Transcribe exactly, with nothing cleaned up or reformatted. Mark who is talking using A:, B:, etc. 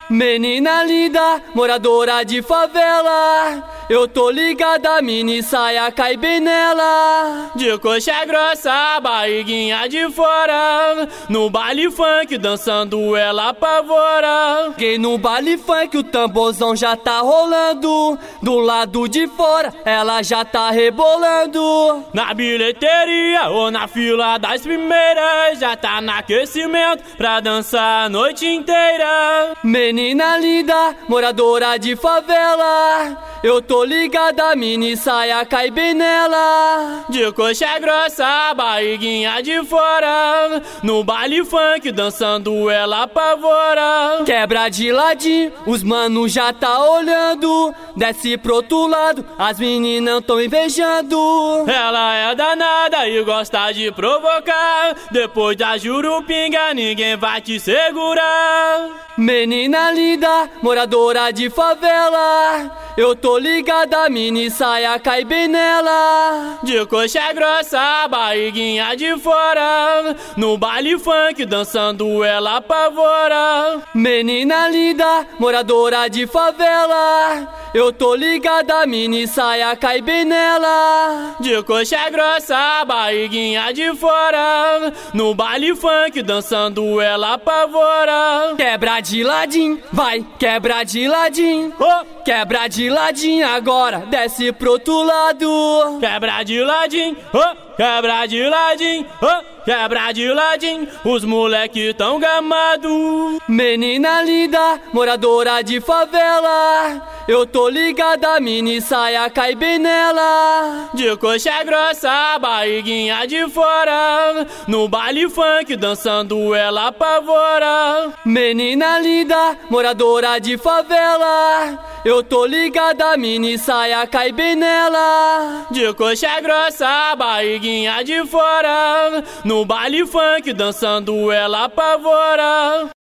A: Menina linda, moradora de favela, eu tô ligada, mini saia cai bem nela.
B: De coxa grossa, barriguinha de fora, no baile funk dançando ela apavora.
A: Cheguei no baile funk, o tamborzão já tá rolando, do lado de fora ela já tá rebolando.
B: Na bilheteria ou na fila das primeiras, já tá no aquecimento pra dançar a noite inteira.
A: Menina linda, moradora de favela, eu tô ligada, mini saia cai bem nela.
B: De coxa grossa, barriguinha de fora, no baile funk dançando ela apavora.
A: Quebra de ladinho, os manos já tá olhando, desce pro outro lado, as meninas tão invejando.
B: Ela é danada e gosta de provocar, depois da Jurupinga ninguém vai te segurar.
A: Menina linda, moradora de favela, eu tô ligada, mini saia cai bem nela.
B: De coxa grossa, barriguinha de fora, no baile funk dançando ela apavora.
A: Menina linda, moradora de favela, eu tô ligada, mini saia cai bem nela.
B: De coxa grossa, barriguinha de fora, no baile funk dançando ela apavora.
A: Quebra de ladinho, vai, quebra de ladinho,
B: oh.
A: Quebra de ladinho agora, desce pro outro lado.
B: Quebra de ladinho, oh. Quebra de ladinho, oh. Quebra de ladinho, os moleque tão gamado.
A: Menina linda, moradora de favela, eu tô ligada, mini saia cai bem nela.
B: De coxa grossa, barriguinha de fora, no baile funk dançando ela apavora.
A: Menina linda, moradora de favela, eu tô ligada, mini saia cai bem nela.
B: De coxa grossa, barriguinha de fora, no baile funk dançando ela apavora.